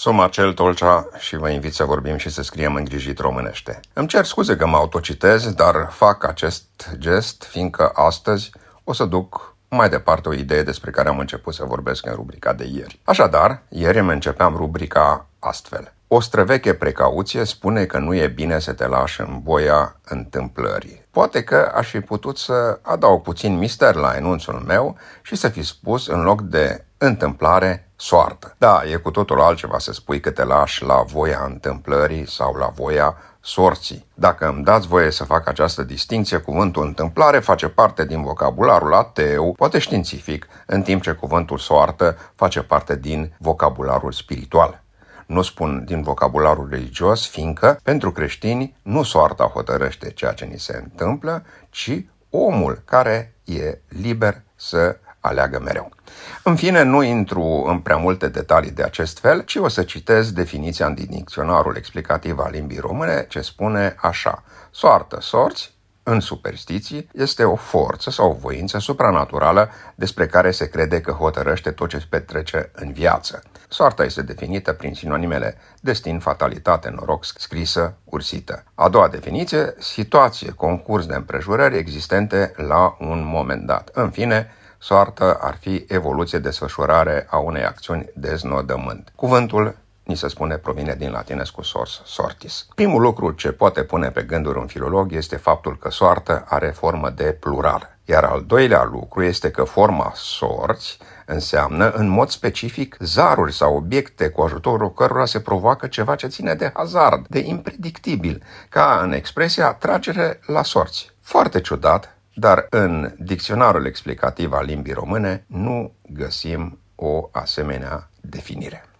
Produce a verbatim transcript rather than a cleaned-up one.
Sunt Marcel Tolcea și vă invit să vorbim și să scriem îngrijit românește. Îmi cer scuze că mă autocitez, dar fac acest gest fiindcă astăzi o să duc mai departe o idee despre care am început să vorbesc în rubrica de ieri. Așadar, ieri îmi începeam rubrica astfel. O străveche precauție spune că nu e bine să te lași în voia întâmplării. Poate că aș fi putut să adaug puțin mister la enunțul meu și să fi spus în loc de întâmplare, soartă. Da, e cu totul altceva să spui că te lași la voia întâmplării sau la voia sorții. Dacă îmi dați voie să fac această distinție, cuvântul întâmplare face parte din vocabularul ateu, poate științific, în timp ce cuvântul soartă face parte din vocabularul spiritual. Nu spun din vocabularul religios, fiindcă, pentru creștini, nu soarta hotărăște ceea ce ni se întâmplă, ci omul care e liber să aleagă mereu. În fine, nu intru în prea multe detalii de acest fel, ci o să citez definiția din dicționarul explicativ al limbii române, ce spune așa: soartă, sorți, în superstiții, este o forță sau o voință supranaturală despre care se crede că hotărăște tot ce se petrece în viață. Soarta este definită prin sinonimele destin, fatalitate, noroc, scrisă, ursită. A doua definiție, situație, concurs de împrejurări existente la un moment dat. În fine, soartă ar fi evoluție, desfășurare a unei acțiuni, deznodământ. Cuvântul, ni se spune, provine din latinescul sors, sortis. Primul lucru ce poate pune pe gânduri un filolog este faptul că soartă are formă de plural. Iar al doilea lucru este că forma sorți înseamnă în mod specific zaruri sau obiecte cu ajutorul cărora se provoacă ceva ce ține de hazard, de impredictibil, ca în expresia tragere la sorți. Foarte ciudat, dar în dicționarul explicativ al limbii române nu găsim o asemenea definire.